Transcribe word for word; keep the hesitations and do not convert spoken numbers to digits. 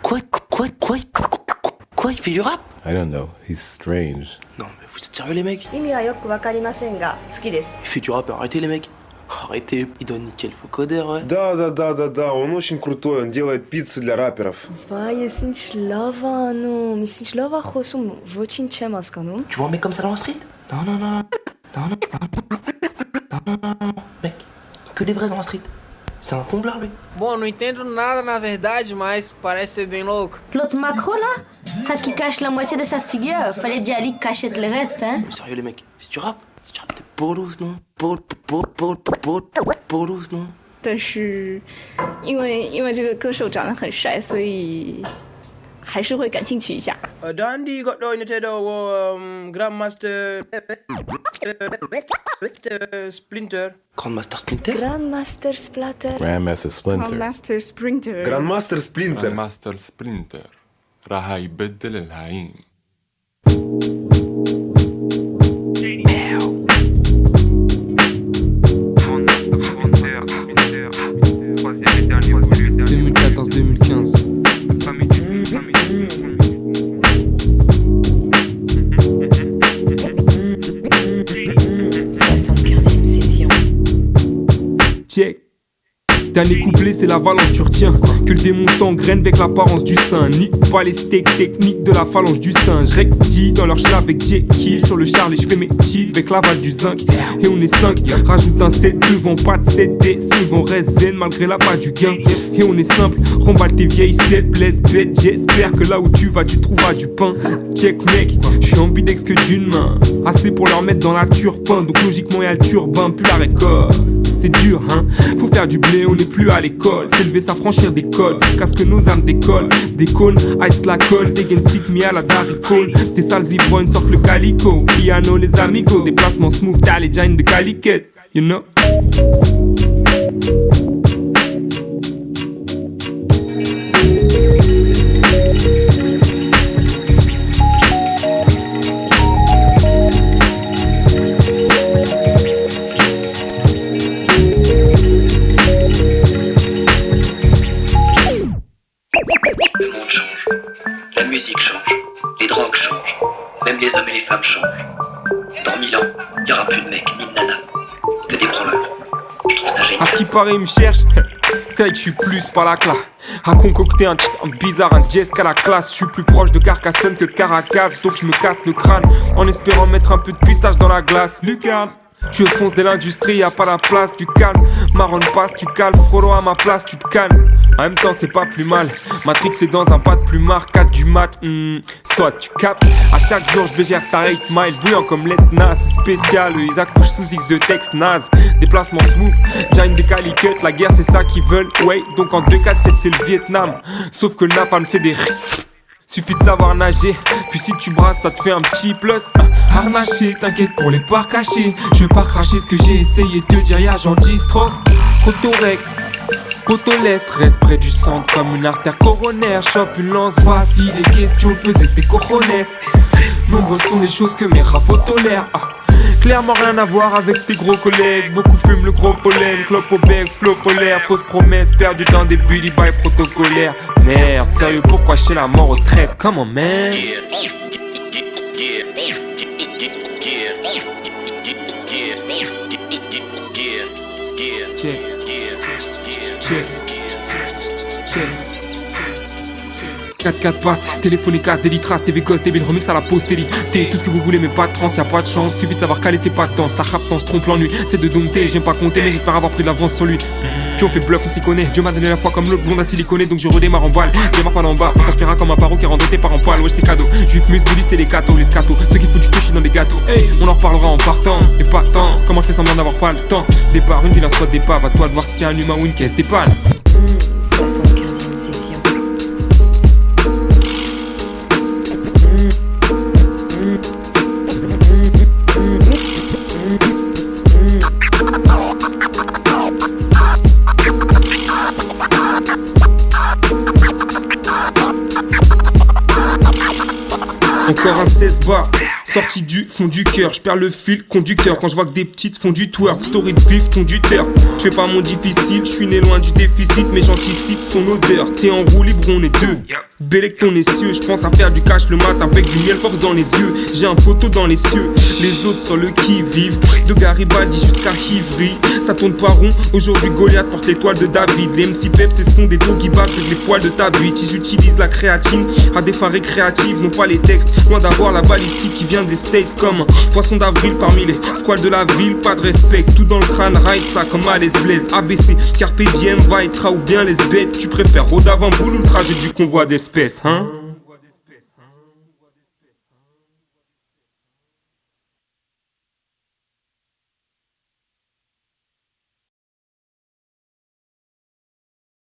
Quoi, quoi, quoi, quoi, il fait du rap? I don't know, he's strange. Non mais vous êtes sérieux les mecs? 意味はよくわかりませんが好きです。 Il fait du rap, arrêtez les mecs. Arrêtez, il doit niquer le vocodeur, ouais. Да, да, да, да, да, он очень крутой, он делает пиццы для рэперов. Vai, sunt lava, nu. Mi sunt lava khosum vocin ce masca, nu? Tu vois un mec comme ça dans la street? Non, non, non, non, non, non, non, non, non, non, non, mec, que des vrais dans la street. C'est un fond lui. Bom, não entendo nada na verdade, mas parece ser bem louco. L'autre macro là, ça qui cache la moitié de sa figure, fallait dire Ali cacher le reste, hein. Sérieux les mecs, si tu rappes, si tu rappes de bolos, non? Bol, bol, bol, bol, bolos, non? 但是因为因为这个歌手长得很帅，所以还是会感兴趣一下。 Dandy got down into the Grandmaster Splinter. Grandmaster Splinter? Grandmaster Splatter. Grandmaster Splinter. Grandmaster Sprinter. Grandmaster Splinter. Grandmaster Splinter راح يبدل الهيم. deux mille quatorze deux mille quinze. soixante-quinzième session. Check. Dernier couplet, c'est la valence, tu retiens que le démon t'engraine avec l'apparence du sein. Ni pas les steaks techniques de la phalange du singe. Recti dans leur chat avec Jekyll. Sur le Charlie, je fais mes titres avec l'aval du zinc. Et on est cinq, rajoute un sept devant, pas de sept D. Suivant reste zen malgré la pas du gain. Et on est simple, remballe tes vieilles sept, blesse bête. J'espère que là où tu vas, tu trouveras du pain. Check mec, je suis ambidex que d'une main. Assez pour leur mettre dans la turpin. Donc logiquement y'a le turbin, plus la récolte. C'est dur, hein, faut faire du blé, on n'est plus à l'école. S'élever, s'affranchir des codes, jusqu'à ce que nos âmes décollent. Des cônes, ice la colle, des gains stick, mi à la daricole. Des sales ivrognes sortent le calico. Piano, les amigos, déplacement smooth, t'as les giants de caliquette, you know. Le monde change, la musique change, les drogues changent, même les hommes et les femmes changent. Dans mille ans, il n'y aura plus de mecs ni de nanas, que des branleurs. Je trouve ça génial. À ce qui paraît, il me cherche. C'est vrai que je suis plus par la classe. À concocter un, un bizarre, un jazz qu'à la classe. Je suis plus proche de Carcassonne que de Caracas. Donc je me casse le crâne en espérant mettre un peu de pistache dans la glace. Lucas, tu fonces dès l'industrie, y'a pas la place, tu calmes. Marron passe, tu cales, Frollo à ma place, tu te calmes. En même temps c'est pas plus mal. Matrix c'est dans un pas de plumard, quatre du mat, hmm, soit tu captes. À chaque jour je bégère ta rate mile, bouillant comme l'Etna, c'est spécial. Eux, ils accouchent sous X de texte naze. Déplacement smooth, giant des caliquettes. La guerre c'est ça qu'ils veulent, ouais. Donc en deux quatre sept c'est le Vietnam. Sauf que le napalm c'est des suffit de savoir nager, puis si tu brasses ça te fait un petit plus. Harnaché, t'inquiète pour les parts cachés. Je vais pas cracher ce que j'ai essayé de te dire, y'a j'en dis strophe. Cotorec, Potolès, reste près du centre comme une artère coronaire. Chope une lance basse, si les questions peser ses cojones. Nombreuses sont les choses que mes rafos tolèrent. Ah. Clairement rien à voir avec tes gros collègues. Beaucoup fument le gros pollen, clope au bec, flot polaire. Fausse promesse perdue dans des bully by protocolaires. Merde, sérieux, pourquoi chez la mort retraite? Come on man. Check, check, check. quatre quatre passes, téléphone et casse, des traces, T V Ghost, débile remix à la pause, télé. T'es tout ce que vous voulez mais pas de trans, y'a pas de chance. Suffit de savoir caler c'est pas de temps, ça rappe, on se trompe l'ennui. C'est de dompter, j'aime pas compter mais j'espère avoir pris de l'avance sur lui. Puis on fait bluff, on s'y connaît. Dieu m'a donné la foi comme l'autre blonde à siliconé. Donc je redémarre en balle, démarre pas d'en bas. On t'inspirera comme un paro qui rentre tes parents pâles. Ouais c'est cadeau, juif, mus, bouddhiste et les cathos, les scatos. Ceux qui foutent du touchy dans des gâteaux. Hey, on en reparlera en partant, et pas tant. Comment je fais semblant d'avoir pas le temps. Départ, une ville, un spot d'épave. À toi de voir si t'es un humain ou une caisse d'épale. soixante-quinzième session. Encore un seize bars, sorti du fond du cœur. Je perds le fil conducteur quand je vois que des petites font du twerk. Story de beef, font du turf. Je fais pas mon difficile, je suis né loin du déficit, mais j'anticipe son odeur. T'es en roue libre, on est deux. Bélec ton essieu, je pense à faire du cash le mat avec du miel pops dans les yeux. J'ai un poteau dans les cieux, les autres sur le qui-vive. De Garibaldi jusqu'à Ivry, ça tourne pas rond. Aujourd'hui Goliath porte l'étoile de David. Les M C Peps ce sont des dos qui battent avec les poils de ta bite. Ils utilisent la créatine à des fins récréatives, non pas les textes. Loin d'avoir la balistique qui vient des States comme un poisson d'avril parmi les squales de la ville. Pas de respect, tout dans le crâne, ride ça comme à l'aise Blaise. A B C, Carpe Diem, Vaitra ou bien les bêtes. Tu préfères Rode avant boule ou le trajet du convoi d'espèces, hein?